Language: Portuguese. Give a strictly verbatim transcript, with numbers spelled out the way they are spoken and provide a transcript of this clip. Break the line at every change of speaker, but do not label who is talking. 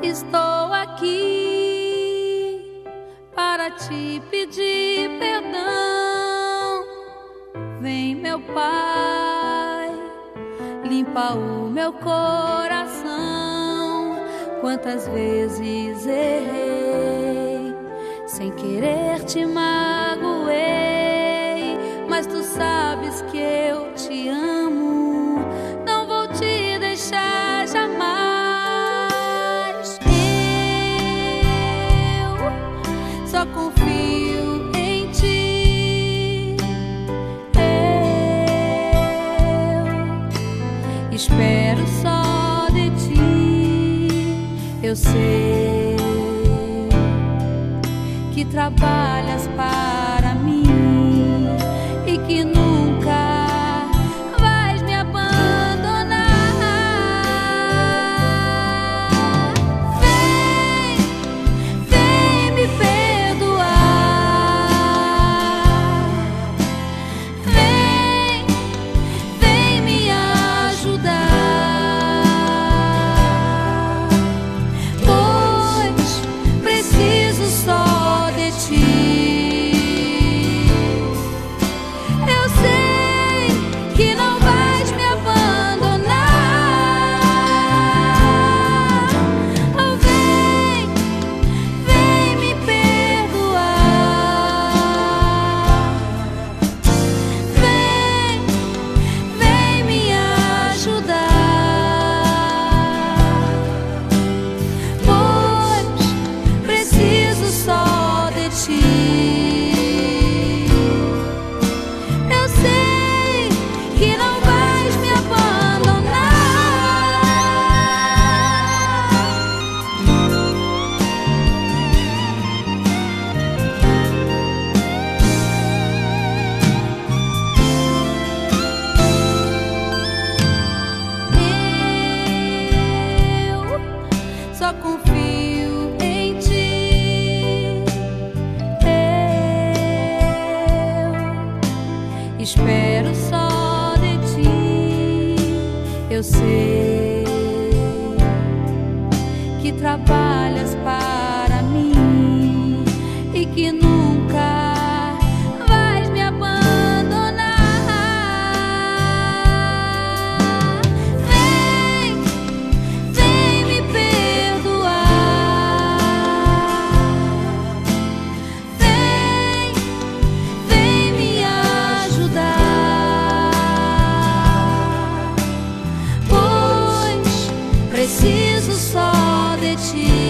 Estou aqui para te pedir perdão. Vem, meu Pai, limpa o meu coração. Quantas vezes errei, sem querer te magoei, mas tu sabes que eu te amo, não vou te deixar jamais. Eu só confio em ti, eu espero só de ti. Eu sei que trabalhas para mim e que nunca vais me abandonar. Vem, vem me perdoar. Vem, vem me ajudar, pois preciso só de ti. Eu sei que não vais me abandonar. Oh, vem, vem me perdoar. Vem, vem me ajudar, pois preciso só de ti. Eu sei que não vais me abandonar. Eu só confio em ti, eu espero só de ti. Eu sei que trabalhas para mim e que nunca vais me abandonar. Vem, vem me perdoar. Vem, vem me ajudar, pois preciso só de ti.